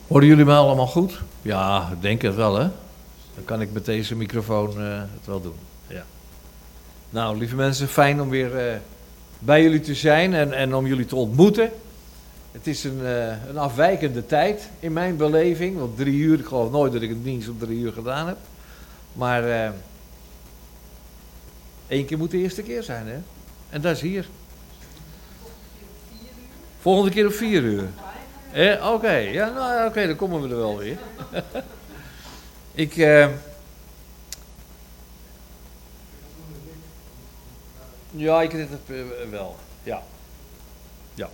Horen jullie me allemaal goed? Ja, ik denk het wel, hè? Dan kan ik met deze microfoon het wel doen. Ja. Nou, lieve mensen, fijn om weer bij jullie te zijn en om jullie te ontmoeten. Het is een afwijkende tijd in mijn beleving, want 3 uur, ik geloof nooit dat ik een dienst op 3 uur gedaan heb. Maar 1 keer moet de eerste keer zijn, hè? En dat is hier. Volgende keer op 4 uur. Oké, ja, nou, oké, dan komen we er wel weer. Ja, ik weet het wel. Ja. Ja.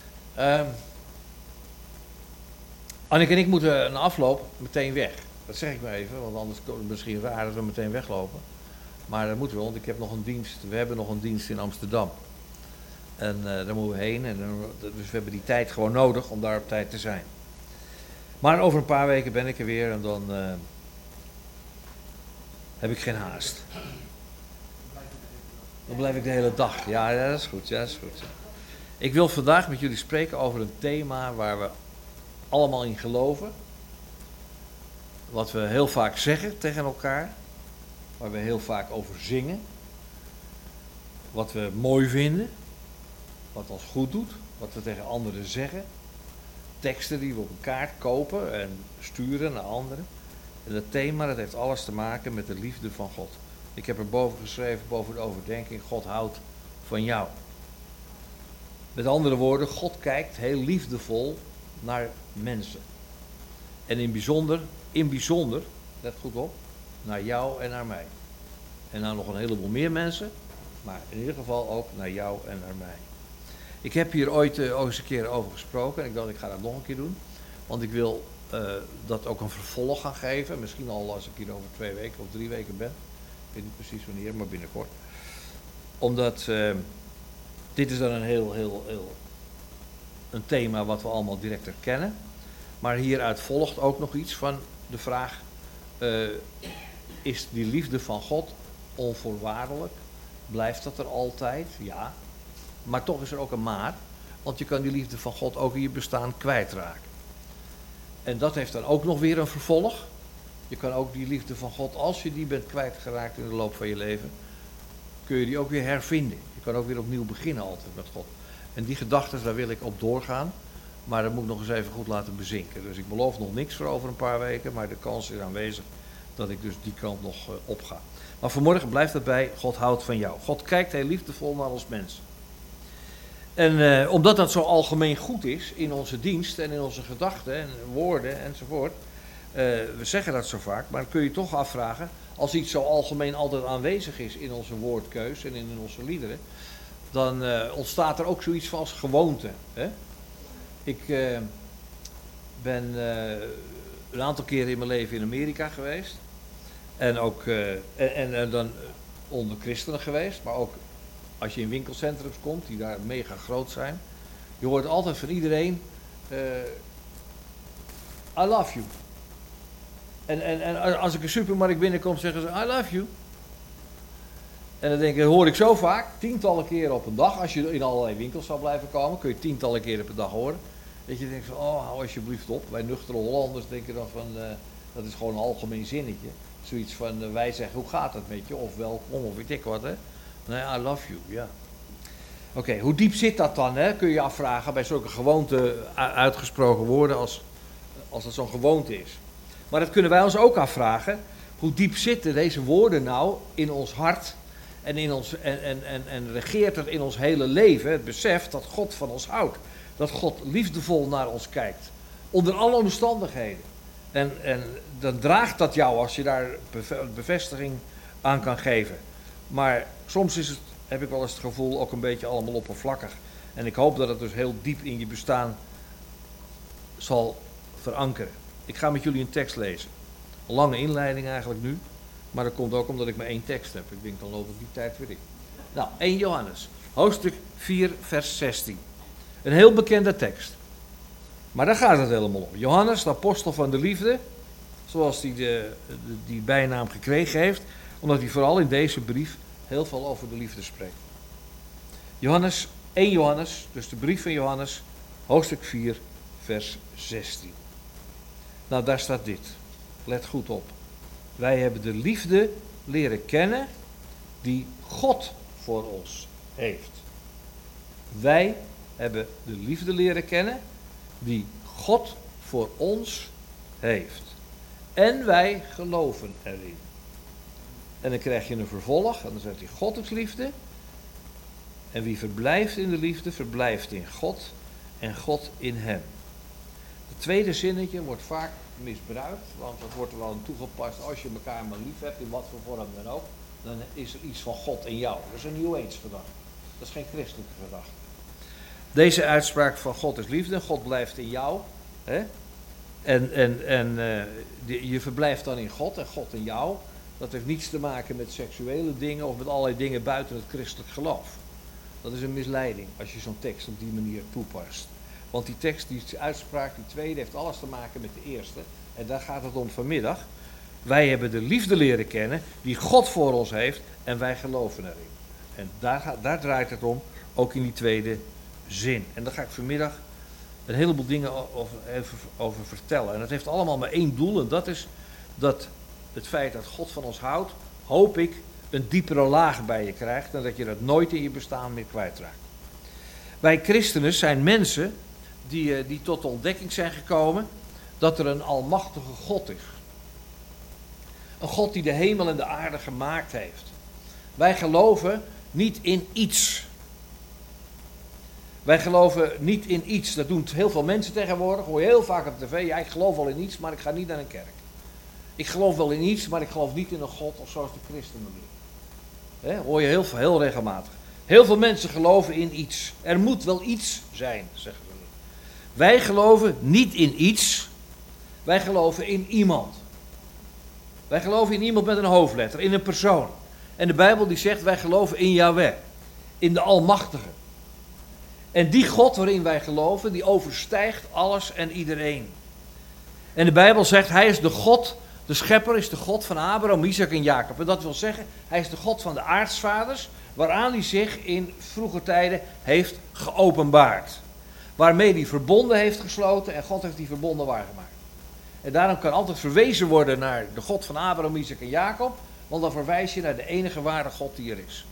Anneke en ik moeten na afloop meteen weg. Dat zeg ik maar even, want anders is het misschien raar dat we meteen weglopen. Maar dat moeten we, want ik heb nog een dienst. We hebben nog een dienst in Amsterdam. En daar moeten we heen. Dus we hebben die tijd gewoon nodig om daar op tijd te zijn. Maar over een paar weken ben ik er weer en dan heb ik geen haast. Dan blijf ik de hele dag. Ja, dat is goed. Ja, dat is goed. Ik wil vandaag met jullie spreken over een thema waar we allemaal in geloven. Wat we heel vaak zeggen tegen elkaar. Waar we heel vaak over zingen. Wat we mooi vinden. Wat ons goed doet. Wat we tegen anderen zeggen. Teksten die we op een kaart kopen en sturen naar anderen. En dat thema, dat heeft alles te maken met de liefde van God. Ik heb er boven geschreven, boven de overdenking, God houdt van jou. Met andere woorden, God kijkt heel liefdevol naar mensen. En in bijzonder, let goed op, naar jou en naar mij. En naar nog een heleboel meer mensen, maar in ieder geval ook naar jou en naar mij. Ik heb hier ooit eens een keer over gesproken en ik dacht ik ga dat nog een keer doen. Want ik wil dat ook een vervolg gaan geven. Misschien al als ik hier over 2 weken of 3 weken ben. Ik weet niet precies wanneer, maar binnenkort. Omdat dit is dan een heel een thema wat we allemaal direct herkennen. Maar hieruit volgt ook nog iets van de vraag, is die liefde van God onvoorwaardelijk? Blijft dat er altijd? Ja. Maar toch is er ook een maar, want je kan die liefde van God ook in je bestaan kwijtraken. En dat heeft dan ook nog weer een vervolg. Je kan ook die liefde van God, als je die bent kwijtgeraakt in de loop van je leven, kun je die ook weer hervinden. Je kan ook weer opnieuw beginnen altijd met God. En die gedachten, daar wil ik op doorgaan, maar dat moet ik nog eens even goed laten bezinken. Dus ik beloof nog niks voor over een paar weken, maar de kans is aanwezig dat ik dus die kant nog opga. Maar vanmorgen blijft het bij, God houdt van jou. God kijkt heel liefdevol naar ons mensen. En omdat dat zo algemeen goed is in onze dienst en in onze gedachten en woorden enzovoort. We zeggen dat zo vaak, maar dan kun je toch afvragen. Als iets zo algemeen altijd aanwezig is in onze woordkeus en in onze liederen. Dan ontstaat er ook zoiets van als gewoonte. Hè? Ik ben een aantal keren in mijn leven in Amerika geweest. En ook dan onder christenen geweest, maar ook als je in winkelcentrums komt, die daar mega groot zijn. Je hoort altijd van iedereen, I love you. En als ik een supermarkt binnenkom, zeggen ze, I love you. En dan denk ik, dat hoor ik zo vaak, tientallen keren op een dag. Als je in allerlei winkels zou blijven komen, kun je tientallen keren per dag horen. Dat je denkt van, oh, hou alsjeblieft op. Wij nuchtere Hollanders denken dan van, dat is gewoon een algemeen zinnetje. Zoiets van, wij zeggen, hoe gaat het met je? Of welkom, of weet ik wat, hè. Nee, I love you, ja. Oké, hoe diep zit dat dan, hè? Kun je je afvragen bij zulke gewoonte uitgesproken woorden als dat zo'n gewoonte is. Maar dat kunnen wij ons ook afvragen. Hoe diep zitten deze woorden nou in ons hart en regeert het in ons hele leven, het besef dat God van ons houdt. Dat God liefdevol naar ons kijkt. Onder alle omstandigheden. En dan draagt dat jou als je daar bevestiging aan kan geven. Maar soms is het, heb ik wel eens het gevoel, ook een beetje allemaal oppervlakkig. En ik hoop dat het dus heel diep in je bestaan zal verankeren. Ik ga met jullie een tekst lezen. Een lange inleiding eigenlijk nu. Maar dat komt ook omdat ik maar 1 tekst heb. Ik denk, dan loop ik die tijd weer in. Nou, 1 Johannes. Hoofdstuk 4, vers 16. Een heel bekende tekst. Maar daar gaat het helemaal om. Johannes, de apostel van de liefde. Zoals hij die bijnaam gekregen heeft. Omdat hij vooral in deze brief heel veel over de liefde spreekt. Johannes, 1 Johannes, dus de brief van Johannes, hoofdstuk 4, vers 16. Nou, daar staat dit. Let goed op. Wij hebben de liefde leren kennen die God voor ons heeft. Wij hebben de liefde leren kennen die God voor ons heeft. En wij geloven erin. En dan krijg je een vervolg, en dan zegt hij: God is liefde. En wie verblijft in de liefde, verblijft in God en God in hem. Het tweede zinnetje wordt vaak misbruikt, want dat wordt er wel aan toegepast: als je elkaar maar lief hebt, in wat voor vorm dan ook, dan is er iets van God in jou. Dat is een New Age gedachte. Dat is geen christelijke gedachte. Deze uitspraak van God is liefde, God blijft in jou. Hè? Je verblijft dan in God en God in jou. Dat heeft niets te maken met seksuele dingen of met allerlei dingen buiten het christelijk geloof. Dat is een misleiding als je zo'n tekst op die manier toepast. Want die tekst, die uitspraak, die tweede, heeft alles te maken met de eerste. En daar gaat het om vanmiddag. Wij hebben de liefde leren kennen die God voor ons heeft en wij geloven erin. En daar draait het om, ook in die tweede zin. En daar ga ik vanmiddag een heleboel dingen over vertellen. En dat heeft allemaal maar één doel, en dat is dat het feit dat God van ons houdt, hoop ik, een diepere laag bij je krijgt en dat je dat nooit in je bestaan meer kwijtraakt. Wij christenen zijn mensen die tot de ontdekking zijn gekomen dat er een almachtige God is. Een God die de hemel en de aarde gemaakt heeft. Wij geloven niet in iets. Wij geloven niet in iets. Dat doen heel veel mensen tegenwoordig. Hoor je heel vaak op tv. Ja, ik geloof wel in iets, maar ik ga niet naar een kerk. Ik geloof wel in iets, maar ik geloof niet in een God of zoals de christenen leren. Hoor je heel regelmatig. Heel veel mensen geloven in iets. Er moet wel iets zijn, zeggen ze. Wij geloven niet in iets. Wij geloven in iemand. Wij geloven in iemand met een hoofdletter, in een persoon. En de Bijbel die zegt, wij geloven in Yahweh. In de Almachtige. En die God waarin wij geloven, die overstijgt alles en iedereen. En de Bijbel zegt, hij is de God, de schepper is de God van Abraham, Isaac en Jacob. En dat wil zeggen, hij is de God van de aartsvaders, waaraan hij zich in vroege tijden heeft geopenbaard. Waarmee hij verbonden heeft gesloten en God heeft die verbonden waargemaakt. En daarom kan altijd verwezen worden naar de God van Abraham, Isaac en Jacob, want dan verwijs je naar de enige ware God die er is.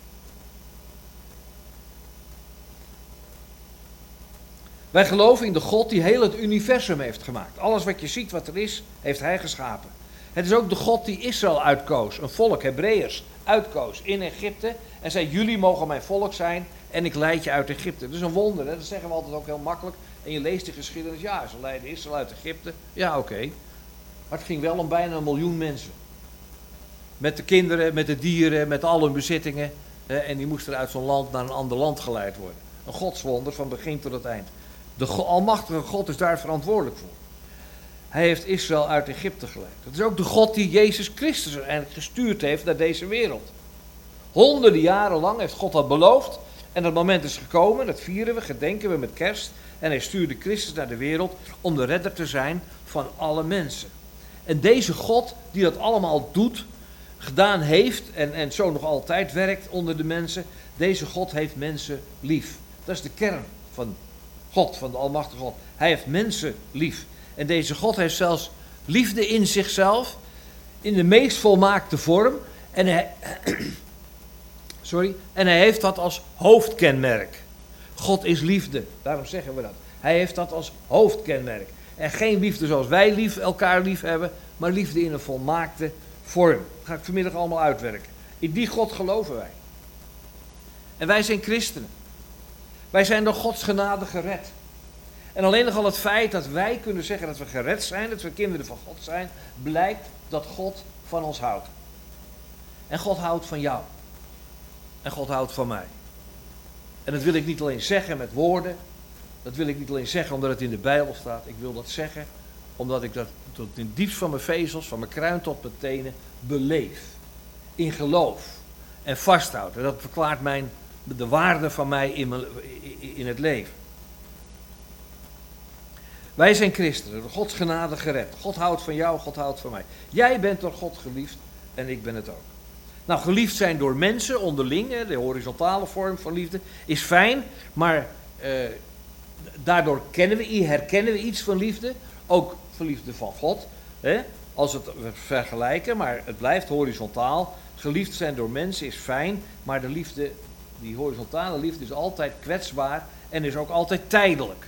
Wij geloven in de God die heel het universum heeft gemaakt. Alles wat je ziet wat er is, heeft hij geschapen. Het is ook de God die Israël uitkoos, een volk, Hebreeërs, uitkoos in Egypte. En zei, jullie mogen mijn volk zijn en ik leid je uit Egypte. Dat is een wonder, hè? Dat zeggen we altijd ook heel makkelijk. En je leest de geschiedenis, ja, ze leidden Israël uit Egypte. Ja, oké. Maar het ging wel om bijna 1 miljoen mensen. Met de kinderen, met de dieren, met al hun bezittingen. En die moesten uit zo'n land naar een ander land geleid worden. Een godswonder van begin tot het eind. De almachtige God is daar verantwoordelijk voor. Hij heeft Israël uit Egypte geleid. Het is ook de God die Jezus Christus uiteindelijk gestuurd heeft naar deze wereld. Honderden jaren lang heeft God dat beloofd. En dat moment is gekomen, dat vieren we, gedenken we met kerst. En hij stuurde Christus naar de wereld om de redder te zijn van alle mensen. En deze God die dat allemaal doet, gedaan heeft en zo nog altijd werkt onder de mensen. Deze God heeft mensen lief. Dat is de kern van God, van de almachtige God. Hij heeft mensen lief. En deze God heeft zelfs liefde in zichzelf, in de meest volmaakte vorm. En hij heeft dat als hoofdkenmerk. God is liefde, daarom zeggen we dat. Hij heeft dat als hoofdkenmerk. En geen liefde zoals wij elkaar lief hebben, maar liefde in een volmaakte vorm. Dat ga ik vanmiddag allemaal uitwerken. In die God geloven wij. En wij zijn christenen. Wij zijn door Gods genade gered. En alleen nog al het feit dat wij kunnen zeggen dat we gered zijn, dat we kinderen van God zijn, blijkt dat God van ons houdt. En God houdt van jou. En God houdt van mij. En dat wil ik niet alleen zeggen met woorden. Dat wil ik niet alleen zeggen omdat het in de Bijbel staat. Ik wil dat zeggen omdat ik dat tot in het diepst van mijn vezels, van mijn kruin tot mijn tenen, beleef. In geloof. En vasthoud. En dat verklaart de waarde van mij in het leven. Wij zijn christenen, door Gods genade gered. God houdt van jou, God houdt van mij. Jij bent door God geliefd en ik ben het ook. Nou, geliefd zijn door mensen onderling, de horizontale vorm van liefde, is fijn, maar daardoor herkennen we iets van liefde. Ook geliefde van God. Als we het vergelijken, maar het blijft horizontaal. Geliefd zijn door mensen is fijn, maar de liefde, die horizontale liefde is altijd kwetsbaar en is ook altijd tijdelijk.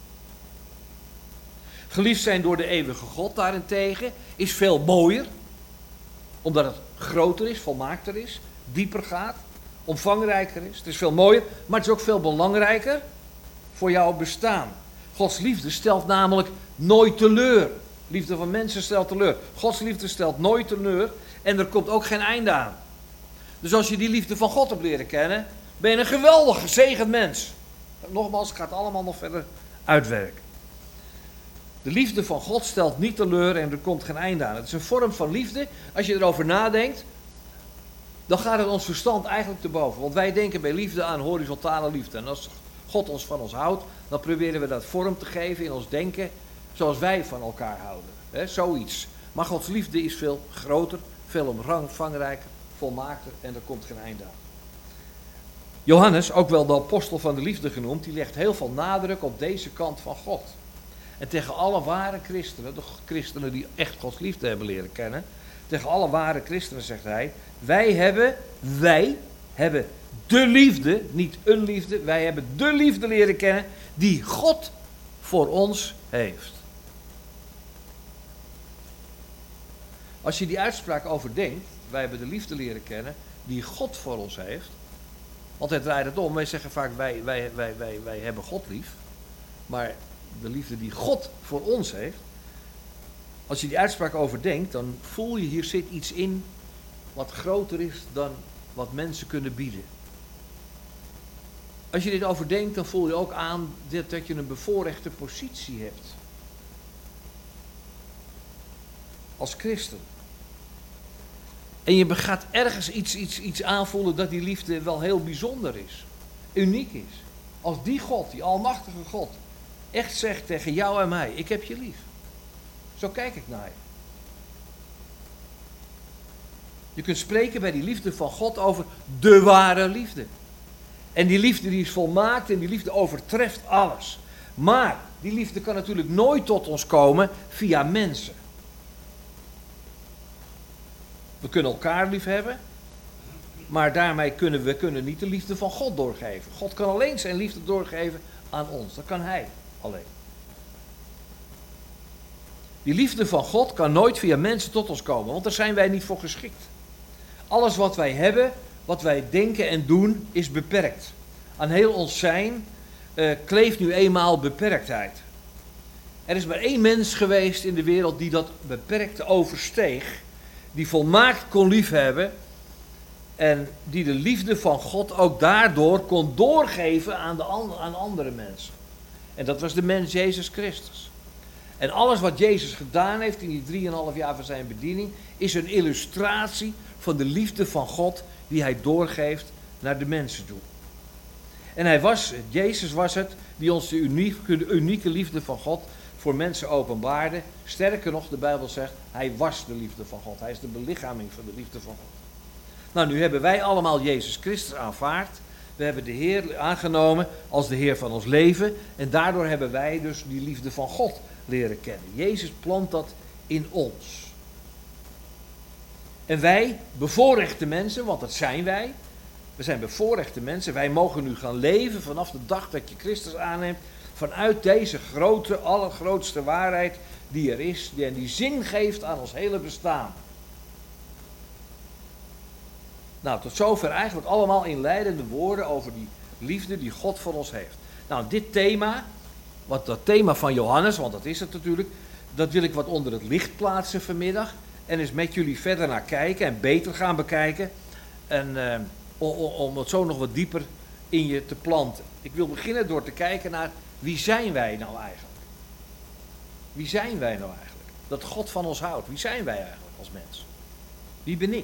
Geliefd zijn door de eeuwige God daarentegen is veel mooier, omdat het groter is, volmaakter is, dieper gaat, omvangrijker is. Het is veel mooier, maar het is ook veel belangrijker voor jouw bestaan. Gods liefde stelt namelijk nooit teleur. Liefde van mensen stelt teleur. Gods liefde stelt nooit teleur en er komt ook geen einde aan. Dus als je die liefde van God hebt leren kennen, ben je een geweldig gezegend mens. Nogmaals, ik ga het allemaal nog verder uitwerken. De liefde van God stelt niet teleur en er komt geen einde aan. Het is een vorm van liefde. Als je erover nadenkt, dan gaat het ons verstand eigenlijk te boven. Want wij denken bij liefde aan horizontale liefde. En als God ons van ons houdt, dan proberen we dat vorm te geven in ons denken zoals wij van elkaar houden. Zoiets. Maar Gods liefde is veel groter, veel omvangrijker, volmaakter en er komt geen einde aan. Johannes, ook wel de apostel van de liefde genoemd, die legt heel veel nadruk op deze kant van God. En tegen alle ware christenen, de christenen die echt Gods liefde hebben leren kennen, tegen alle ware christenen zegt hij, wij hebben de liefde, niet een liefde, wij hebben de liefde leren kennen die God voor ons heeft. Als je die uitspraak overdenkt, wij hebben de liefde leren kennen die God voor ons heeft, want hij draait het om, wij zeggen vaak wij hebben God lief, maar de liefde die God voor ons heeft, als je die uitspraak overdenkt, dan voel je hier zit iets in wat groter is dan wat mensen kunnen bieden. Als je dit overdenkt, dan voel je ook aan dat je een bevoorrechte positie hebt. Als christen. En je gaat ergens iets aanvoelen dat die liefde wel heel bijzonder is. Uniek is. Als die God, die almachtige God, echt zegt tegen jou en mij, ik heb je lief. Zo kijk ik naar je. Je kunt spreken bij die liefde van God over de ware liefde. En die liefde die is volmaakt en die liefde overtreft alles. Maar die liefde kan natuurlijk nooit tot ons komen via mensen. We kunnen elkaar lief hebben, maar daarmee kunnen we niet de liefde van God doorgeven. God kan alleen zijn liefde doorgeven aan ons. Dat kan Hij alleen. Die liefde van God kan nooit via mensen tot ons komen, want daar zijn wij niet voor geschikt. Alles wat wij hebben, wat wij denken en doen, is beperkt. Aan heel ons zijn kleeft nu eenmaal beperktheid. Er is maar één mens geweest in de wereld die dat beperkte oversteeg, die volmaakt kon liefhebben en die de liefde van God ook daardoor kon doorgeven aan andere mensen. En dat was de mens Jezus Christus. En alles wat Jezus gedaan heeft in die 3,5 jaar van zijn bediening, is een illustratie van de liefde van God die hij doorgeeft naar de mensen toe. En Jezus was het die ons de unieke liefde van God voor mensen openbaarde. Sterker nog, de Bijbel zegt, hij was de liefde van God. Hij is de belichaming van de liefde van God. Nou, nu hebben wij allemaal Jezus Christus aanvaard. We hebben de Heer aangenomen als de Heer van ons leven. En daardoor hebben wij dus die liefde van God leren kennen. Jezus plant dat in ons. En wij, bevoorrechte mensen, want dat zijn wij. We zijn bevoorrechte mensen. Wij mogen nu gaan leven vanaf de dag dat je Christus aanneemt. Vanuit deze grote, allergrootste waarheid die er is. Die zin geeft aan ons hele bestaan. Nou, tot zover eigenlijk allemaal inleidende woorden over die liefde die God voor ons heeft. Nou, dit thema, wat dat thema van Johannes, want dat is het natuurlijk, dat wil ik wat onder het licht plaatsen vanmiddag. En eens met jullie verder naar kijken en beter gaan bekijken. En om het zo nog wat dieper in je te planten. Ik wil beginnen door te kijken naar wie zijn wij nou eigenlijk? Wie zijn wij nou eigenlijk? Dat God van ons houdt. Wie zijn wij eigenlijk als mens? Wie ben ik?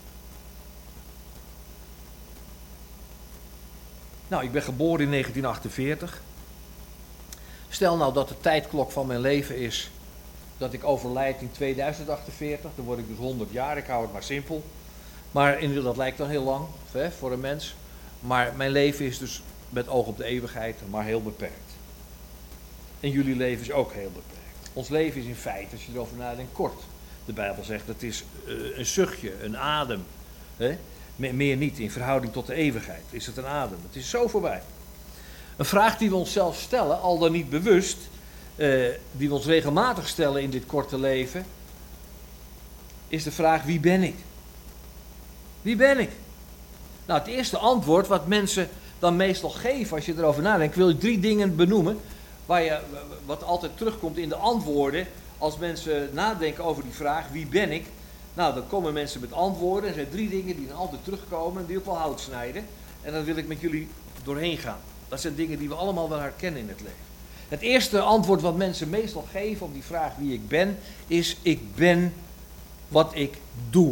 Nou, ik ben geboren in 1948. Stel nou dat de tijdklok van mijn leven is dat ik overlijd in 2048. Dan word ik dus 100 jaar, ik hou het maar simpel. Maar dat lijkt dan heel lang voor een mens. Maar mijn leven is dus met oog op de eeuwigheid maar heel beperkt. En jullie leven is ook heel beperkt. Ons leven is in feite, als je erover nadenkt, kort. De Bijbel zegt het is een zuchtje, een adem. Hè? Meer niet, in verhouding tot de eeuwigheid is het een adem. Het is zo voorbij. Een vraag die we onszelf stellen, al dan niet bewust, die we ons regelmatig stellen in dit korte leven, is de vraag: wie ben ik? Wie ben ik? Nou, het eerste antwoord wat mensen dan meestal geven als je erover nadenkt, wil ik 3 dingen benoemen, wat altijd terugkomt in de antwoorden als mensen nadenken over die vraag: wie ben ik? Nou, dan komen mensen met antwoorden. Er zijn 3 dingen die dan altijd terugkomen en die ook wel hout snijden. En daar wil ik met jullie doorheen gaan. Dat zijn dingen die we allemaal wel herkennen in het leven. Het eerste antwoord wat mensen meestal geven op die vraag wie ik ben, is: ik ben wat ik doe.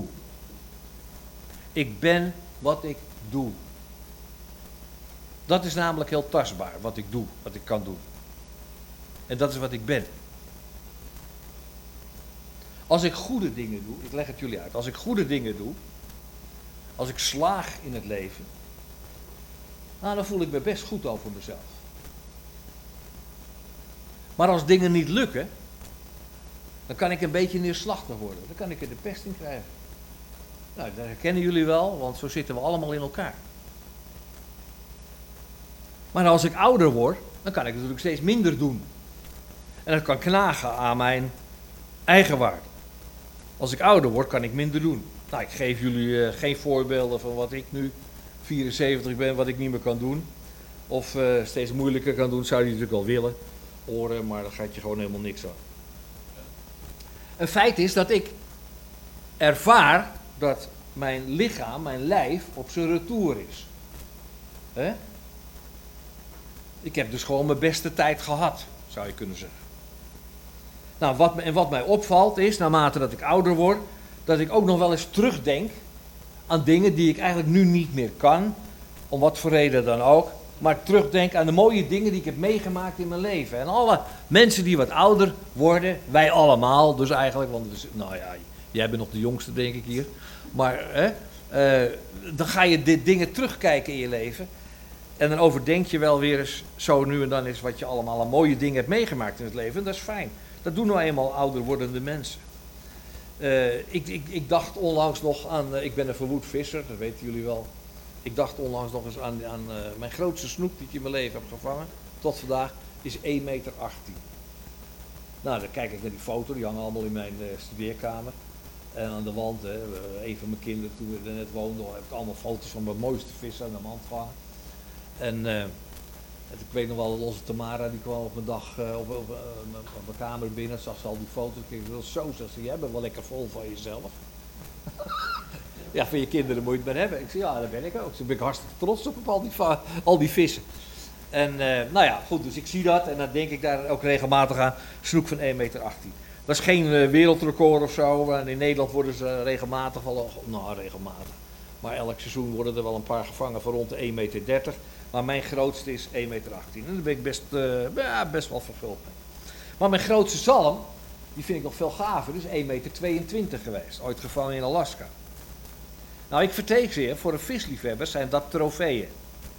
Ik ben wat ik doe. Dat is namelijk heel tastbaar, wat ik doe, wat ik kan doen. En dat is wat ik ben. Als ik goede dingen doe, ik leg het jullie uit, als ik goede dingen doe, als ik slaag in het leven, nou, dan voel ik me best goed over mezelf. Maar als dingen niet lukken, dan kan ik een beetje neerslachtig worden. Dan kan ik er de pest in krijgen. Nou, dat herkennen jullie wel, want zo zitten we allemaal in elkaar. Maar als ik ouder word, dan kan ik natuurlijk steeds minder doen. En dat kan knagen aan mijn eigenwaarde. Als ik ouder word, kan ik minder doen. Nou, ik geef jullie geen voorbeelden van wat ik nu 74 ben, wat ik niet meer kan doen. Of steeds moeilijker kan doen, zou je natuurlijk wel willen horen, maar dan gaat je gewoon helemaal niks aan. Een feit is dat ik ervaar dat mijn lichaam, mijn lijf, op zijn retour is. Hè? Ik heb dus gewoon mijn beste tijd gehad, zou je kunnen zeggen. Nou, wat mij opvalt is, naarmate dat ik ouder word, dat ik ook nog wel eens terugdenk aan dingen die ik eigenlijk nu niet meer kan, om wat voor reden dan ook, maar terugdenk aan de mooie dingen die ik heb meegemaakt in mijn leven. En alle mensen die wat ouder worden, wij allemaal dus eigenlijk, want nou ja, jij bent nog de jongste denk ik hier, maar dan ga je dit dingen terugkijken in je leven. En dan overdenk je wel weer eens zo nu en dan eens wat je allemaal aan mooie dingen hebt meegemaakt in het leven. En dat is fijn. Dat doen nou eenmaal ouder wordende mensen. Ik dacht onlangs nog aan, ik ben een verwoed visser, dat weten jullie wel. Ik dacht onlangs nog eens aan mijn grootste snoek die ik in mijn leven heb gevangen. Tot vandaag is 1,18 meter. Nou, dan kijk ik naar die foto, die hangen allemaal in mijn studeerkamer. En aan de wand, een van mijn kinderen toen we er net woonden, heb ik allemaal foto's van mijn mooiste vis aan de wand gehangen. En ik weet nog wel dat onze Tamara, die kwam op een dag op mijn kamer binnen, zag ze al die foto's. Ik dacht, zo, zegt ze, jij bent wel lekker vol van jezelf. Ja, van je kinderen moet je het maar hebben. Ik zei, ja, dat ben ik ook. Dus ben ik hartstikke trots op al die vissen. En nou ja, goed, dus ik zie dat en dan denk ik daar ook regelmatig aan. Snoek van 1,18 meter. Dat is geen wereldrecord of zo. In Nederland worden ze regelmatig wel, nou regelmatig. Maar elk seizoen worden er wel een paar gevangen van rond de 1,30 meter. Maar mijn grootste is 1,18 meter. En daar ben ik best wel vervuld mee. Maar mijn grootste zalm, die vind ik nog veel gaver, is 1,22 meter geweest. Ooit gevangen in Alaska. Nou, ik verteken je, voor een visliefhebber zijn dat trofeeën.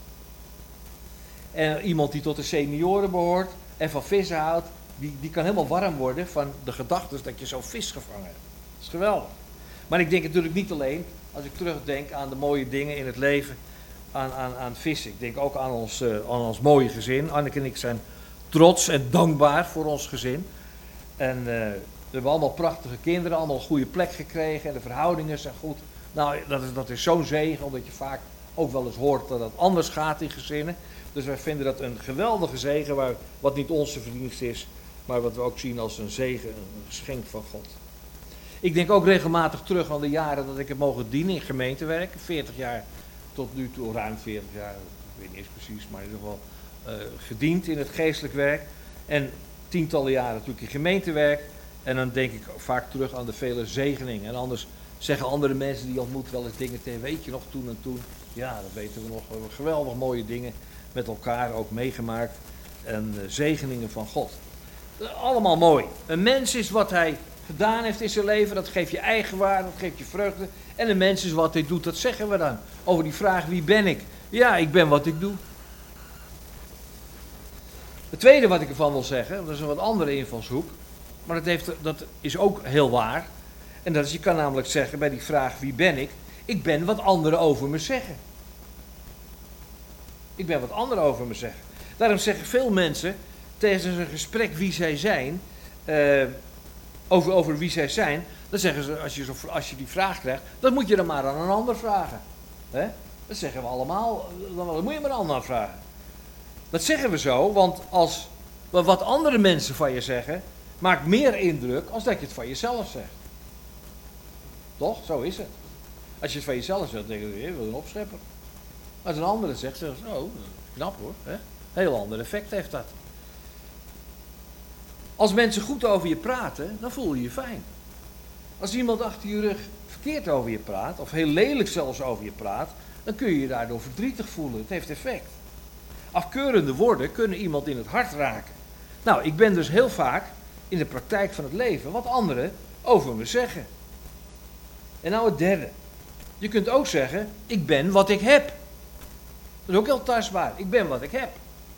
En iemand die tot de senioren behoort en van vissen houdt, die kan helemaal warm worden van de gedachte dat je zo'n vis gevangen hebt. Dat is geweldig. Maar ik denk natuurlijk niet alleen, als ik terugdenk aan de mooie dingen in het leven, aan vissen. Ik denk ook aan ons mooie gezin. Anneke en ik zijn trots en dankbaar voor ons gezin. En we hebben allemaal prachtige kinderen, allemaal een goede plek gekregen en de verhoudingen zijn goed. Nou, dat is zo'n zegen, omdat je vaak ook wel eens hoort dat het anders gaat in gezinnen. Dus wij vinden dat een geweldige zegen, wat niet onze verdienst is, maar wat we ook zien als een zegen, een geschenk van God. Ik denk ook regelmatig terug aan de jaren dat ik heb mogen dienen in gemeentewerk. 40 jaar tot nu toe, ruim 40 jaar, ik weet niet eens precies, maar in ieder geval gediend in het geestelijk werk. En tientallen jaren natuurlijk in gemeentewerk. En dan denk ik vaak terug aan de vele zegeningen. En anders zeggen andere mensen die je ontmoet wel eens dingen tegen, weet je nog, toen en toen. Ja, dat weten we nog. We hebben geweldig mooie dingen met elkaar ook meegemaakt. En zegeningen van God. Allemaal mooi. Een mens is wat hij gedaan heeft in zijn leven. Dat geeft je eigenwaarde, dat geeft je vreugde. En een mens is wat hij doet, dat zeggen we dan. Over die vraag, wie ben ik? Ja, ik ben wat ik doe. Het tweede wat ik ervan wil zeggen, dat is een wat andere invalshoek. maar dat is ook heel waar. En dat is, je kan namelijk zeggen bij die vraag wie ben ik? Ik ben wat anderen over me zeggen. Ik ben wat anderen over me zeggen. Daarom zeggen veel mensen tijdens een gesprek wie zij zijn, over wie zij zijn, dan zeggen ze, als je die vraag krijgt, dan moet je dan maar aan een ander vragen. Hè? Dat zeggen we allemaal, dan moet je maar een ander vragen. Dat zeggen we zo, want als wat andere mensen van je zeggen, maakt meer indruk als dat je het van jezelf zegt. Toch? Zo is het. Als je het van jezelf zegt, dan denk je, wat een opschepper. Als een ander het zegt, zeggen ze, oh, knap hoor. Hè? Heel ander effect heeft dat. Als mensen goed over je praten, dan voel je je fijn. Als iemand achter je rug verkeerd over je praat, of heel lelijk zelfs over je praat, dan kun je je daardoor verdrietig voelen. Het heeft effect. Afkeurende woorden kunnen iemand in het hart raken. Nou, ik ben dus heel vaak in de praktijk van het leven wat anderen over me zeggen. En nou het derde. Je kunt ook zeggen, ik ben wat ik heb. Dat is ook heel tastbaar. Ik ben wat ik heb.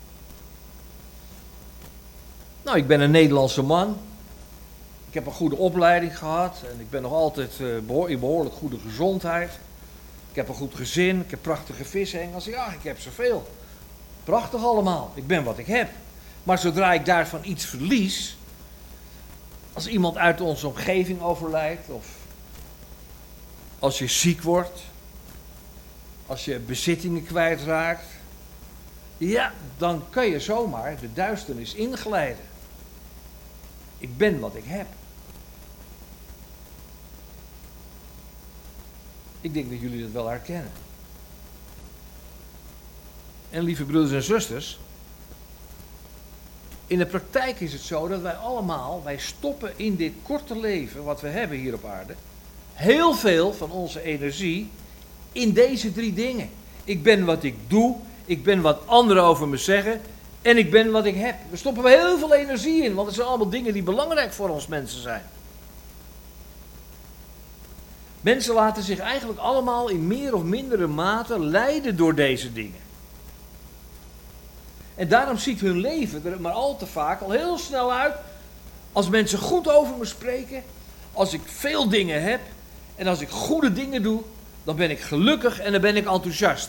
Nou, ik ben een Nederlandse man. Ik heb een goede opleiding gehad. En ik ben nog altijd in behoorlijk goede gezondheid. Ik heb een goed gezin. Ik heb prachtige vishengels. Ja, ik heb zoveel. Prachtig allemaal. Ik ben wat ik heb. Maar zodra ik daarvan iets verlies, als iemand uit onze omgeving overlijdt, of als je ziek wordt, als je bezittingen kwijtraakt, ja, dan kan je zomaar de duisternis inglijden. Ik ben wat ik heb. Ik denk dat jullie dat wel herkennen. En lieve broeders en zusters, in de praktijk is het zo dat wij stoppen in dit korte leven wat we hebben hier op aarde, heel veel van onze energie in deze 3 dingen. Ik ben wat ik doe, ik ben wat anderen over me zeggen en ik ben wat ik heb. Daar stoppen we heel veel energie in, want het zijn allemaal dingen die belangrijk voor ons mensen zijn. Mensen laten zich eigenlijk allemaal in meer of mindere mate leiden door deze dingen. En daarom ziet hun leven er maar al te vaak al heel snel uit. Als mensen goed over me spreken, als ik veel dingen heb en als ik goede dingen doe, dan ben ik gelukkig en dan ben ik enthousiast.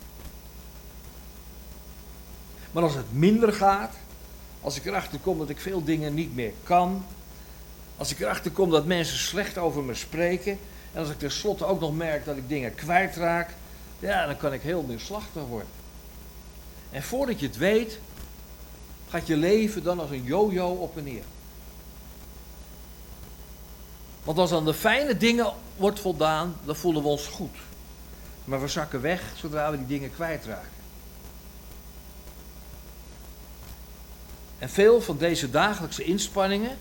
Maar als het minder gaat, als ik erachter kom dat ik veel dingen niet meer kan, als ik erachter kom dat mensen slecht over me spreken, en als ik tenslotte ook nog merk dat ik dingen kwijtraak, ja, dan kan ik heel neerslachtig worden. En voordat je het weet, gaat je leven dan als een yo-yo op en neer. Want als aan de fijne dingen wordt voldaan, dan voelen we ons goed. Maar we zakken weg zodra we die dingen kwijtraken. En veel van deze dagelijkse inspanningen,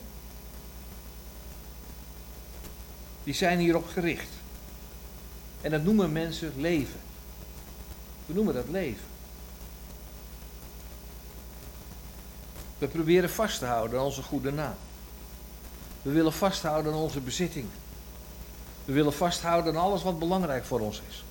die zijn hierop gericht. En dat noemen mensen leven. We noemen dat leven. We proberen vast te houden aan onze goede naam. We willen vasthouden aan onze bezitting. We willen vasthouden aan alles wat belangrijk voor ons is.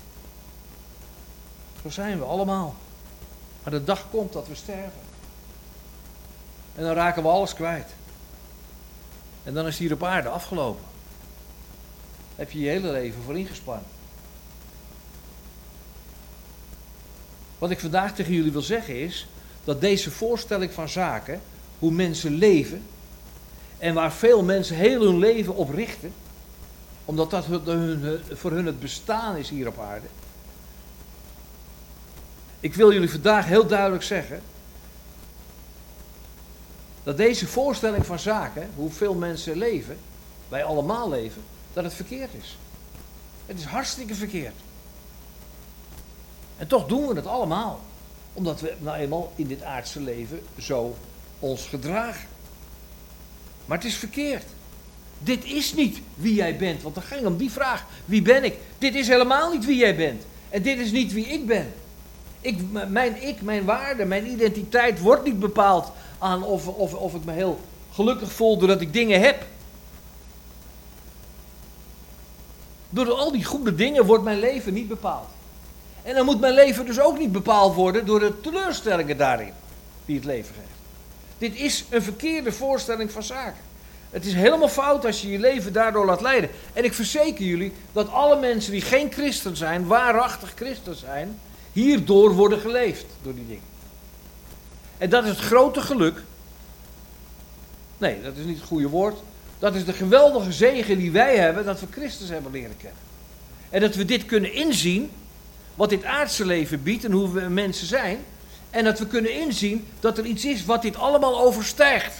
Zo zijn we allemaal. Maar de dag komt dat we sterven. En dan raken we alles kwijt. En dan is het hier op aarde afgelopen. Heb je je hele leven voor ingespannen. Wat ik vandaag tegen jullie wil zeggen is dat deze voorstelling van zaken, hoe mensen leven en waar veel mensen heel hun leven op richten, omdat dat voor hun het bestaan is hier op aarde. Ik wil jullie vandaag heel duidelijk zeggen dat deze voorstelling van zaken, hoe veel mensen leven, wij allemaal leven, dat het verkeerd is. Het is hartstikke verkeerd. En toch doen we het allemaal. Omdat we nou eenmaal in dit aardse leven zo ons gedragen. Maar het is verkeerd. Dit is niet wie jij bent. Want het ging om die vraag. Wie ben ik? Dit is helemaal niet wie jij bent. En dit is niet wie ik ben. Mijn waarde, mijn identiteit wordt niet bepaald aan of ik me heel gelukkig voel doordat ik dingen heb. Door al die goede dingen wordt mijn leven niet bepaald. En dan moet mijn leven dus ook niet bepaald worden door de teleurstellingen daarin die het leven geeft. Dit is een verkeerde voorstelling van zaken. Het is helemaal fout als je je leven daardoor laat leiden. En ik verzeker jullie dat alle mensen die geen christen zijn, waarachtig christen zijn, hierdoor worden geleefd door die dingen. En dat is het grote geluk. Nee, dat is niet het goede woord. Dat is de geweldige zegen die wij hebben, dat we Christus hebben leren kennen. En dat we dit kunnen inzien, wat dit aardse leven biedt en hoe we mensen zijn. En dat we kunnen inzien dat er iets is wat dit allemaal overstijgt.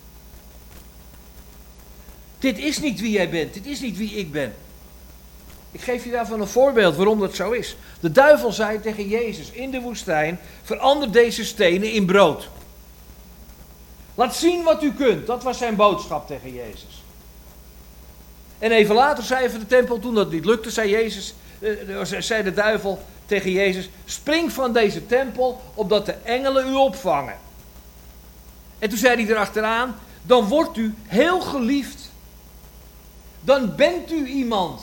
Dit is niet wie jij bent, dit is niet wie ik ben. Ik geef je daarvan een voorbeeld waarom dat zo is. De duivel zei tegen Jezus in de woestijn, verander deze stenen in brood. Laat zien wat u kunt, dat was zijn boodschap tegen Jezus. En even later zei hij van de tempel, toen dat niet lukte, zei de duivel tegen Jezus, spring van deze tempel, opdat de engelen u opvangen. En toen zei hij erachteraan, dan wordt u heel geliefd. Dan bent u iemand.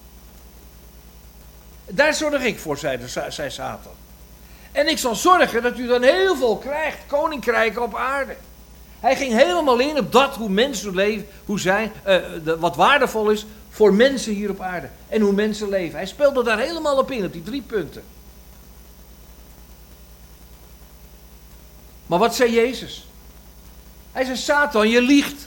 Daar zorg ik voor, zei Satan. En ik zal zorgen dat u dan heel veel krijgt, koninkrijken op aarde. Hij ging helemaal in op dat, hoe mensen leven, wat waardevol is voor mensen hier op aarde. En hoe mensen leven. Hij speelde daar helemaal op in, op die 3 punten. Maar wat zei Jezus? Hij zei, Satan, je liegt.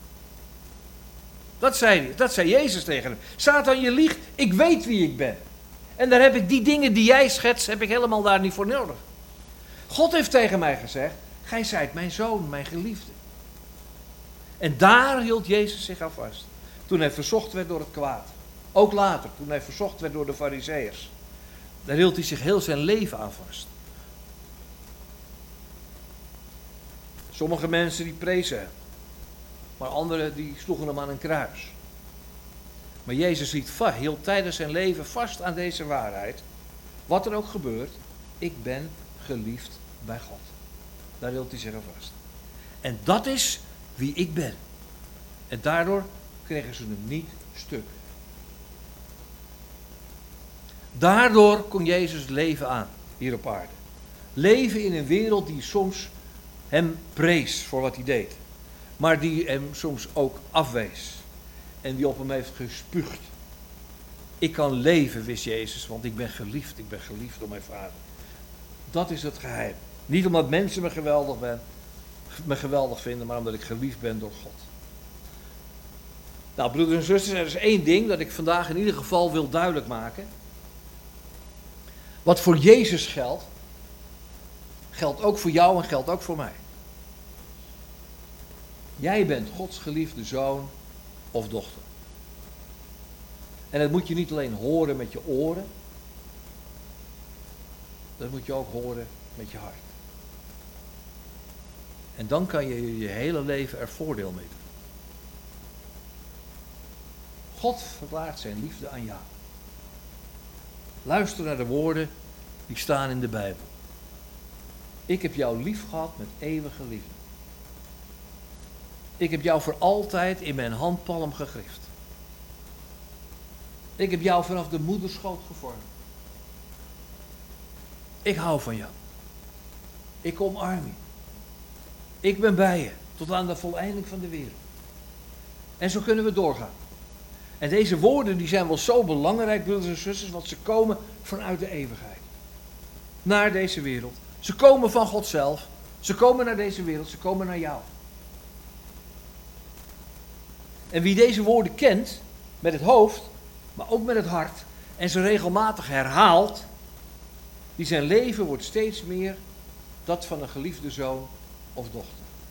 Dat zei Jezus tegen hem. Satan, je liegt, ik weet wie ik ben. En daar heb ik die dingen die jij schetst, heb ik helemaal daar niet voor nodig. God heeft tegen mij gezegd, gij zijt mijn zoon, mijn geliefde. En daar hield Jezus zich aan vast. Toen hij verzocht werd door het kwaad. Ook later, toen hij verzocht werd door de Farizeeërs. Daar hield hij zich heel zijn leven aan vast. Sommige mensen die prezen hem. Maar anderen die sloegen hem aan een kruis. Maar Jezus hield tijdens zijn leven vast aan deze waarheid. Wat er ook gebeurt, ik ben geliefd bij God. Daar hield hij zich aan vast. En dat is wie ik ben. En daardoor kregen ze hem niet stuk. Daardoor kon Jezus het leven aan, hier op aarde. Leven in een wereld die soms hem prees voor wat hij deed. Maar die hem soms ook afwees. En die op hem heeft gespuugd. Ik kan leven, wist Jezus, want ik ben geliefd. Ik ben geliefd door mijn Vader. Dat is het geheim. Niet omdat mensen me geweldig vinden, maar omdat ik geliefd ben door God. Nou, broeders en zusters, er is 1 ding dat ik vandaag in ieder geval wil duidelijk maken. Wat voor Jezus geldt, geldt ook voor jou en geldt ook voor mij. Jij bent Gods geliefde zoon of dochter. En dat moet je niet alleen horen met je oren. Dat moet je ook horen met je hart. En dan kan je je hele leven er voordeel mee doen. God verklaart zijn liefde aan jou. Luister naar de woorden die staan in de Bijbel. Ik heb jou lief gehad met eeuwige liefde. Ik heb jou voor altijd in mijn handpalm gegrift. Ik heb jou vanaf de moederschoot gevormd. Ik hou van jou. Ik omarm je. Ik ben bij je tot aan de voleinding van de wereld. En zo kunnen we doorgaan. En deze woorden die zijn wel zo belangrijk, broeders en zusters, want ze komen vanuit de eeuwigheid. Naar deze wereld. Ze komen van God zelf. Ze komen naar deze wereld. Ze komen naar jou. En wie deze woorden kent, met het hoofd, maar ook met het hart, en ze regelmatig herhaalt, die zijn leven wordt steeds meer dat van een geliefde zoon of dochter.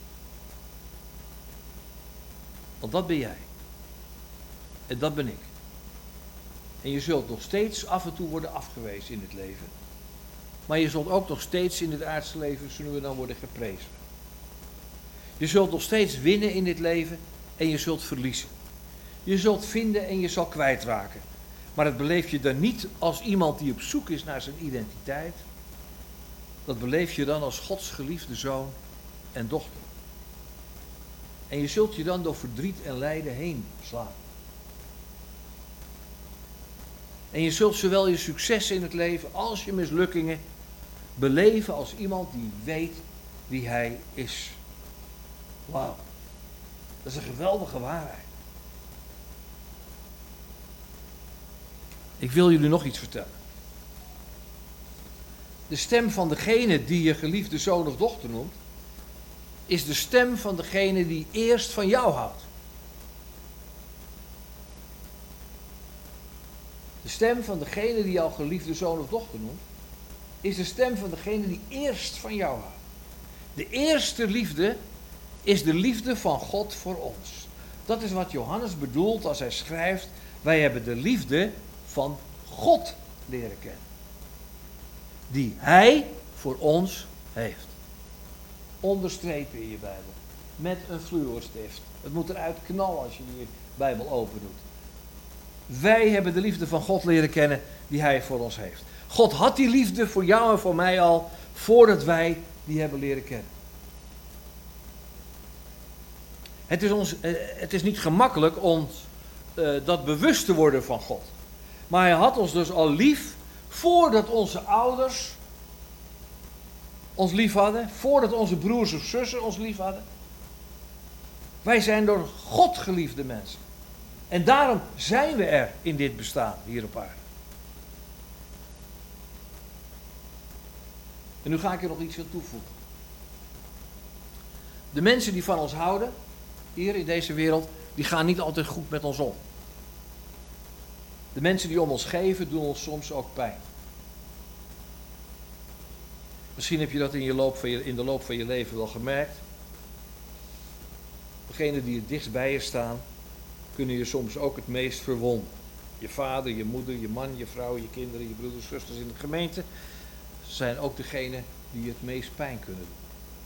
Want dat ben jij. En dat ben ik. En je zult nog steeds af en toe worden afgewezen in het leven. Maar je zult ook nog steeds in het aardse leven zo nu en dan worden geprezen. Je zult nog steeds winnen in dit leven en je zult verliezen. Je zult vinden en je zal kwijtraken. Maar dat beleef je dan niet als iemand die op zoek is naar zijn identiteit. Dat beleef je dan als Gods geliefde zoon en dochter. En je zult je dan door verdriet en lijden heen slaan. En je zult zowel je successen in het leven als je mislukkingen beleven als iemand die weet wie hij is. Wauw. Dat is een geweldige waarheid. Ik wil jullie nog iets vertellen. De stem van degene die je geliefde zoon of dochter noemt, is de stem van degene die eerst van jou houdt. De stem van degene die jouw geliefde zoon of dochter noemt, is de stem van degene die eerst van jou houdt. De eerste liefde is de liefde van God voor ons. Dat is wat Johannes bedoelt als hij schrijft, wij hebben de liefde van God leren kennen. Die hij voor ons heeft. Onderstrepen in je Bijbel. Met een fluorstift. Het moet eruit knallen als je die Bijbel open doet. Wij hebben de liefde van God leren kennen die hij voor ons heeft. God had die liefde voor jou en voor mij al voordat wij die hebben leren kennen. Het is niet gemakkelijk om dat bewust te worden van God. Maar hij had ons dus al lief voordat onze ouders ons lief hadden. Voordat onze broers of zussen ons lief hadden. Wij zijn door God geliefde mensen. En daarom zijn we er in dit bestaan hier op aarde. En nu ga ik er nog iets aan toevoegen. De mensen die van ons houden, hier in deze wereld, die gaan niet altijd goed met ons om. De mensen die om ons geven, doen ons soms ook pijn. Misschien heb je dat in de loop van je leven wel gemerkt. Degenen die het dichtst bij je staan, kunnen je soms ook het meest verwonden. Je vader, je moeder, je man, je vrouw, je kinderen, je broeders, zusters in de gemeente zijn ook degenen die het meest pijn kunnen doen.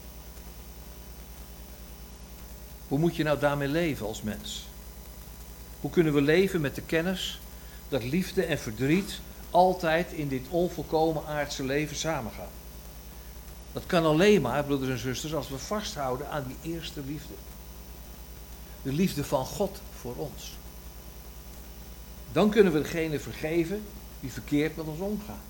Hoe moet je nou daarmee leven als mens? Hoe kunnen we leven met de kennis dat liefde en verdriet altijd in dit onvolkomen aardse leven samengaan? Dat kan alleen maar, broeders en zusters, als we vasthouden aan die eerste liefde. De liefde van God voor ons. Dan kunnen we degene vergeven die verkeerd met ons omgaan.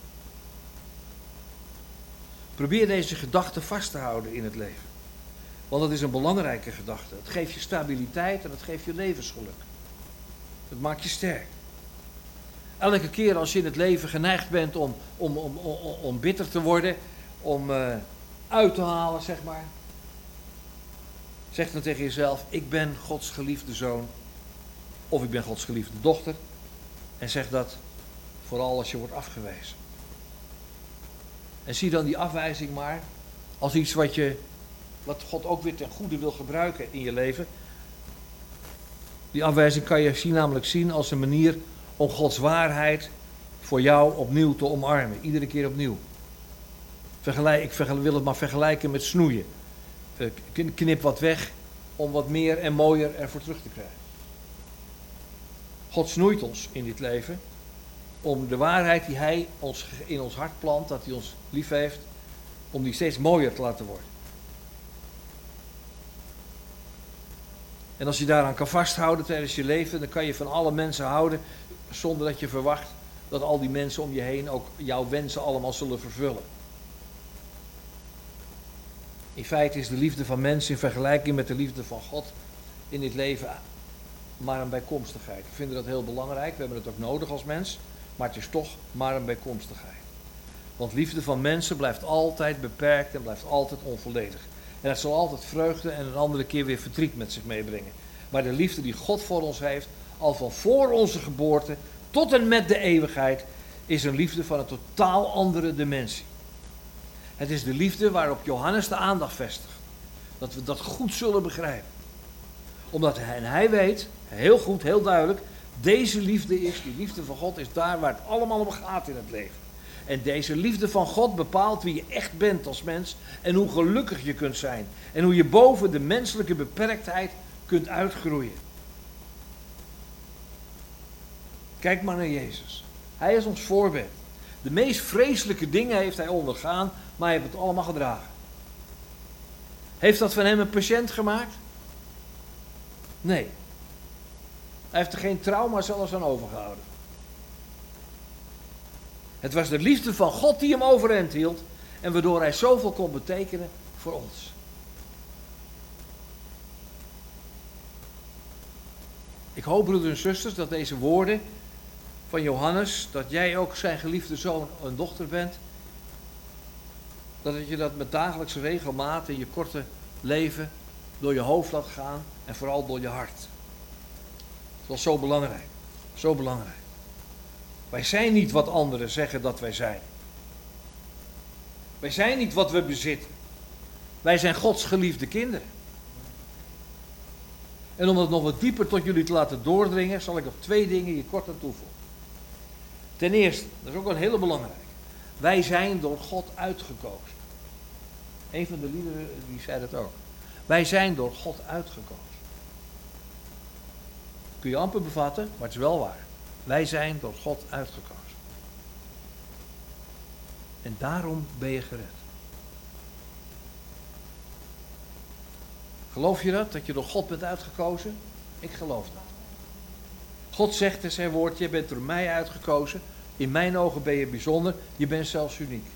Probeer deze gedachte vast te houden in het leven. Want dat is een belangrijke gedachte. Het geeft je stabiliteit en het geeft je levensgeluk. Het maakt je sterk. Elke keer als je in het leven geneigd bent om bitter te worden, om uit te halen, zeg maar. Zeg dan tegen jezelf, ik ben Gods geliefde zoon. Of ik ben Gods geliefde dochter. En zeg dat vooral als je wordt afgewezen. En zie dan die afwijzing maar als iets wat God ook weer ten goede wil gebruiken in je leven. Die afwijzing kan je namelijk zien als een manier om Gods waarheid voor jou opnieuw te omarmen. Iedere keer opnieuw. Ik wil het maar vergelijken met snoeien. Knip wat weg om wat meer en mooier ervoor terug te krijgen. God snoeit ons in dit leven om de waarheid die hij in ons hart plant, dat hij ons lief heeft, om die steeds mooier te laten worden. En als je daaraan kan vasthouden tijdens je leven, dan kan je van alle mensen houden zonder dat je verwacht dat al die mensen om je heen ook jouw wensen allemaal zullen vervullen. In feite is de liefde van mensen in vergelijking met de liefde van God in dit leven maar een bijkomstigheid. We vinden dat heel belangrijk, we hebben het ook nodig als mens, maar het is toch maar een bijkomstigheid. Want liefde van mensen blijft altijd beperkt en blijft altijd onvolledig. En het zal altijd vreugde en een andere keer weer verdriet met zich meebrengen. Maar de liefde die God voor ons heeft, al van voor onze geboorte tot en met de eeuwigheid, is een liefde van een totaal andere dimensie. Het is de liefde waarop Johannes de aandacht vestigt. Dat we dat goed zullen begrijpen. Omdat hij weet, heel goed, heel duidelijk, deze liefde die liefde van God is daar waar het allemaal om gaat in het leven. En deze liefde van God bepaalt wie je echt bent als mens en hoe gelukkig je kunt zijn. En hoe je boven de menselijke beperktheid kunt uitgroeien. Kijk maar naar Jezus. Hij is ons voorbeeld. De meest vreselijke dingen heeft hij ondergaan, maar hij heeft het allemaal gedragen. Heeft dat van hem een patiënt gemaakt? Nee. Hij heeft er geen trauma zelfs aan overgehouden. Het was de liefde van God die hem overeind hield en waardoor hij zoveel kon betekenen voor ons. Ik hoop, broeders en zusters, dat deze woorden van Johannes, dat jij ook zijn geliefde zoon en dochter bent, dat je dat met dagelijkse regelmaat in je korte leven door je hoofd laat gaan en vooral door je hart. Dat is zo belangrijk. Zo belangrijk. Wij zijn niet wat anderen zeggen dat wij zijn. Wij zijn niet wat we bezitten. Wij zijn Gods geliefde kinderen. En om het nog wat dieper tot jullie te laten doordringen, zal ik op 2 dingen hier kort aan toevoegen. Ten eerste, dat is ook een hele belangrijke. Wij zijn door God uitgekozen. Een van de liederen die zei dat ook. Wij zijn door God uitgekozen. Kun je amper bevatten, maar het is wel waar. Wij zijn door God uitgekozen. En daarom ben je gered. Geloof je dat? Dat je door God bent uitgekozen? Ik geloof dat. God zegt in zijn woord, je bent door mij uitgekozen. In mijn ogen ben je bijzonder. Je bent zelfs uniek.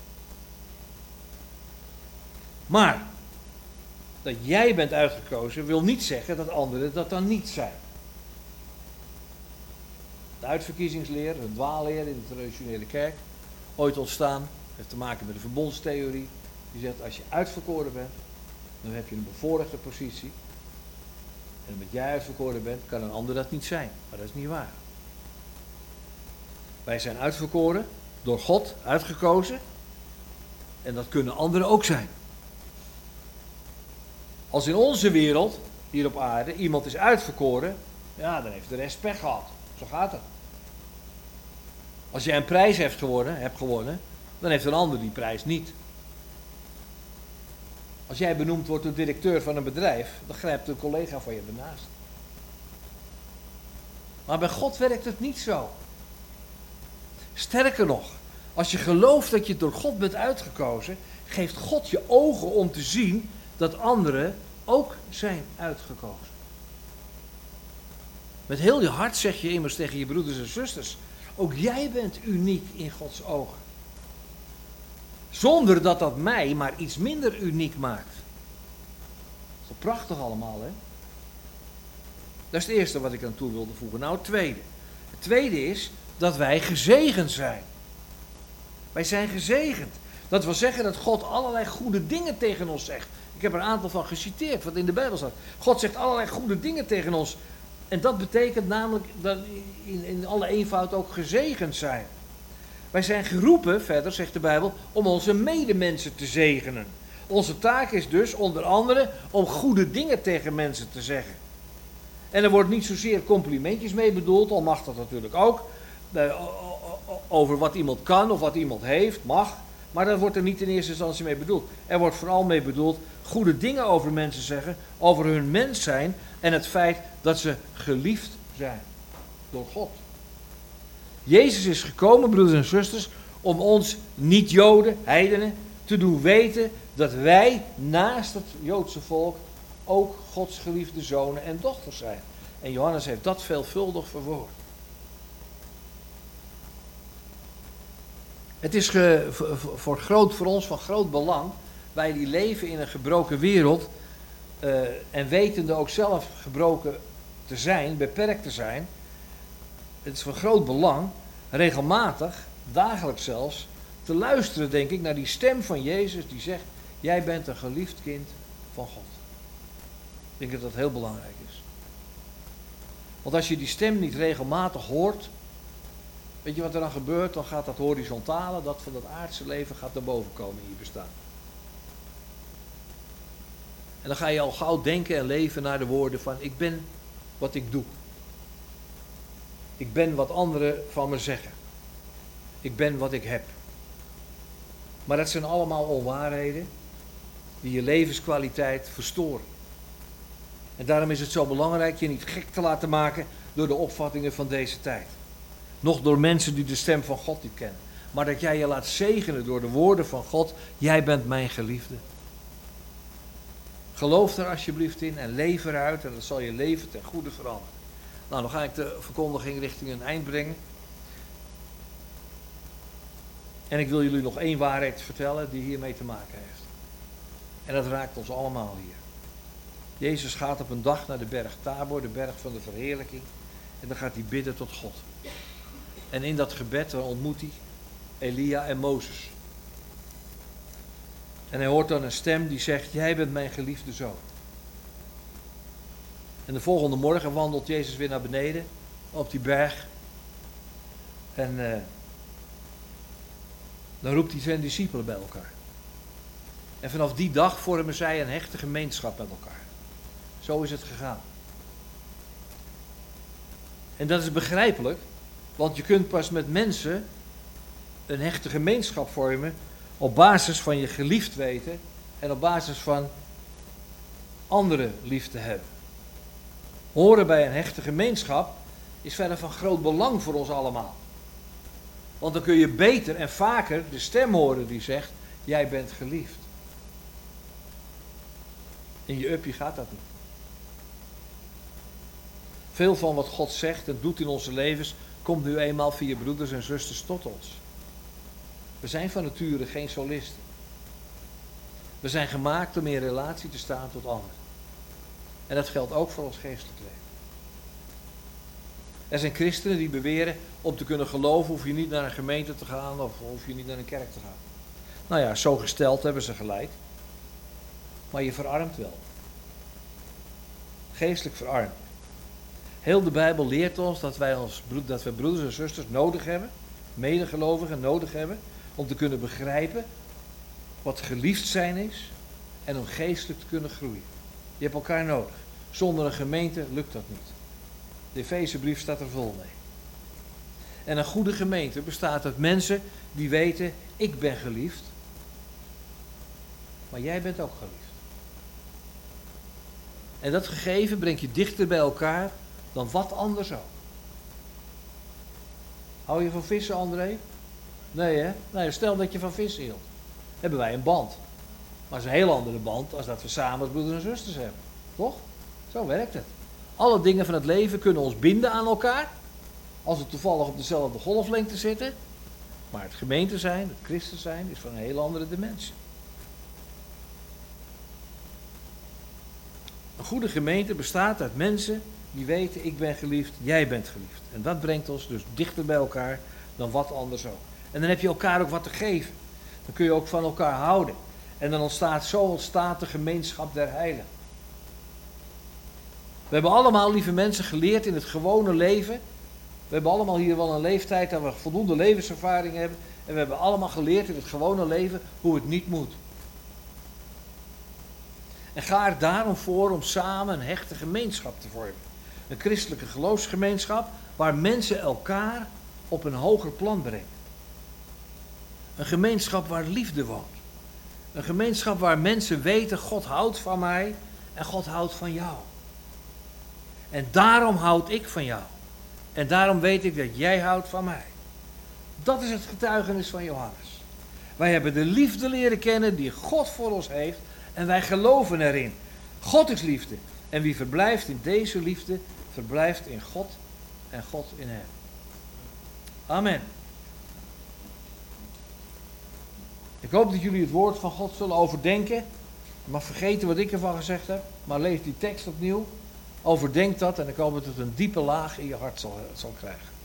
Maar, dat jij bent uitgekozen wil niet zeggen dat anderen dat dan niet zijn. De uitverkiezingsleer, de dwaalleer in de traditionele kerk, ooit ontstaan, heeft te maken met de verbondstheorie. Die zegt, als je uitverkoren bent, dan heb je een bevoorrechte positie. En omdat jij uitverkoren bent, kan een ander dat niet zijn. Maar dat is niet waar. Wij zijn uitverkoren, door God uitgekozen. En dat kunnen anderen ook zijn. Als in onze wereld, hier op aarde, iemand is uitverkoren, ja, dan heeft de rest pech gehad. Zo gaat het. Als jij een prijs hebt gewonnen, dan heeft een ander die prijs niet. Als jij benoemd wordt tot directeur van een bedrijf, dan grijpt een collega van je ernaast. Maar bij God werkt het niet zo. Sterker nog, als je gelooft dat je door God bent uitgekozen, geeft God je ogen om te zien dat anderen ook zijn uitgekozen. Met heel je hart zeg je immers tegen je broeders en zusters, ook jij bent uniek in Gods ogen. Zonder dat dat mij maar iets minder uniek maakt. Dat is toch prachtig allemaal, hè? Dat is het eerste wat ik aan toe wilde voegen. Nou, het tweede. Het tweede is dat wij gezegend zijn. Wij zijn gezegend. Dat wil zeggen dat God allerlei goede dingen tegen ons zegt. Ik heb er een aantal van geciteerd, wat in de Bijbel staat. God zegt allerlei goede dingen tegen ons. En dat betekent namelijk dat in alle eenvoud ook gezegend zijn. Wij zijn geroepen, verder zegt de Bijbel, om onze medemensen te zegenen. Onze taak is dus onder andere om goede dingen tegen mensen te zeggen. En er wordt niet zozeer complimentjes mee bedoeld, al mag dat natuurlijk ook. Over wat iemand kan of wat iemand heeft, mag. Maar dat wordt er niet in eerste instantie mee bedoeld. Er wordt vooral mee bedoeld goede dingen over mensen zeggen, over hun mens zijn en het feit dat ze geliefd zijn door God. Jezus is gekomen, broeders en zusters, om ons niet-Joden, heidenen, te doen weten dat wij naast het Joodse volk ook Gods geliefde zonen en dochters zijn. En Johannes heeft dat veelvuldig verwoord. Het is voor ons van groot belang, wij die leven in een gebroken wereld en wetende ook zelf gebroken te zijn, beperkt te zijn. Het is van groot belang, regelmatig, dagelijks zelfs, te luisteren, denk ik, naar die stem van Jezus die zegt, jij bent een geliefd kind van God. Ik denk dat dat heel belangrijk is. Want als je die stem niet regelmatig hoort, weet je wat er dan gebeurt? Dan gaat dat horizontale, dat van dat aardse leven, gaat naar boven komen in je bestaan. En dan ga je al gauw denken en leven naar de woorden van, ik ben wat ik doe. Ik ben wat anderen van me zeggen. Ik ben wat ik heb. Maar dat zijn allemaal onwaarheden die je levenskwaliteit verstoren. En daarom is het zo belangrijk je niet gek te laten maken door de opvattingen van deze tijd. Nog door mensen die de stem van God niet kennen. Maar dat jij je laat zegenen door de woorden van God. Jij bent mijn geliefde. Geloof er alsjeblieft in en leef eruit. En dat zal je leven ten goede veranderen. Nou, dan ga ik de verkondiging richting een eind brengen. En ik wil jullie nog één waarheid vertellen die hiermee te maken heeft. En dat raakt ons allemaal hier. Jezus gaat op een dag naar de berg Tabor, de berg van de verheerlijking. En dan gaat hij bidden tot God. En in dat gebed ontmoet hij Elia en Mozes. En hij hoort dan een stem die zegt, jij bent mijn geliefde zoon. En de volgende morgen wandelt Jezus weer naar beneden op die berg. En dan roept hij zijn discipelen bij elkaar. En vanaf die dag vormen zij een hechte gemeenschap met elkaar. Zo is het gegaan. En dat is begrijpelijk, want je kunt pas met mensen een hechte gemeenschap vormen op basis van je geliefd weten en op basis van anderen lief te hebben. Horen bij een hechte gemeenschap is verder van groot belang voor ons allemaal. Want dan kun je beter en vaker de stem horen die zegt, jij bent geliefd. In je uppie gaat dat niet. Veel van wat God zegt en doet in onze levens, komt nu eenmaal via broeders en zusters tot ons. We zijn van nature geen solisten. We zijn gemaakt om in relatie te staan tot anderen. En dat geldt ook voor ons geestelijk leven. Er zijn christenen die beweren, om te kunnen geloven hoef je niet naar een gemeente te gaan of hoef je niet naar een kerk te gaan. Nou ja, zo gesteld hebben ze gelijk. Maar je verarmt wel. Geestelijk verarmt. Heel de Bijbel leert ons dat wij broeders en zusters nodig hebben, medegelovigen nodig hebben, om te kunnen begrijpen wat geliefd zijn is en om geestelijk te kunnen groeien. Je hebt elkaar nodig. Zonder een gemeente lukt dat niet. De Efezebrief staat er vol mee. En een goede gemeente bestaat uit mensen die weten, ik ben geliefd, maar jij bent ook geliefd. En dat gegeven brengt je dichter bij elkaar dan wat anders ook. Hou je van vissen, André? Nee, hè? Nee, stel dat je van vissen hield. Hebben wij een band. Maar het is een heel andere band als dat we samen als broeders en zusters hebben. Toch? Zo werkt het. Alle dingen van het leven kunnen ons binden aan elkaar. Als we toevallig op dezelfde golflengte zitten. Maar het gemeente zijn, het christen zijn, is van een heel andere dimensie. Een goede gemeente bestaat uit mensen die weten, ik ben geliefd, jij bent geliefd. En dat brengt ons dus dichter bij elkaar dan wat anders ook. En dan heb je elkaar ook wat te geven. Dan kun je ook van elkaar houden. En dan ontstaat de gemeenschap der heiligen. We hebben allemaal, lieve mensen, geleerd in het gewone leven. We hebben allemaal hier wel een leeftijd dat we voldoende levenservaring hebben. En we hebben allemaal geleerd in het gewone leven hoe het niet moet. En ga er daarom voor om samen een hechte gemeenschap te vormen. Een christelijke geloofsgemeenschap waar mensen elkaar op een hoger plan brengen. Een gemeenschap waar liefde woont. Een gemeenschap waar mensen weten, God houdt van mij en God houdt van jou. En daarom houd ik van jou. En daarom weet ik dat jij houdt van mij. Dat is het getuigenis van Johannes. Wij hebben de liefde leren kennen die God voor ons heeft en wij geloven erin. God is liefde. En wie verblijft in deze liefde, verblijft in God en God in hem. Amen. Ik hoop dat jullie het woord van God zullen overdenken. Je mag vergeten wat ik ervan gezegd heb, maar lees die tekst opnieuw. Overdenk dat en ik hoop dat het een diepe laag in je hart zal krijgen.